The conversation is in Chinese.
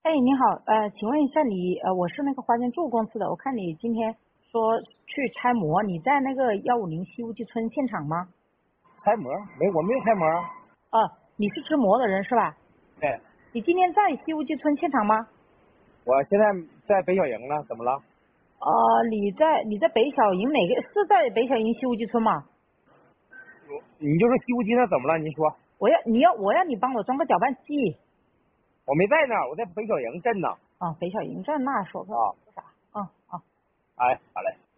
哎，你好，请问一下你，我是那个花间住公司的，我看你今天说去拆模，你在那个150西务记村现场吗？ 拆模没，我没有拆模。 你是织模的人是吧？ 对， 你今天在西务记村现场吗？ 我现在在北小营呢，怎么了？ 你在北小营哪个？是在北小营西务记村吗？ 你就说西湖鸡那怎么了？您说， 我要你帮我装个搅拌机。 我没在那儿，我在北小营镇呢。 北小营站那说个啊， 啥？嗯，好。 哎，好嘞。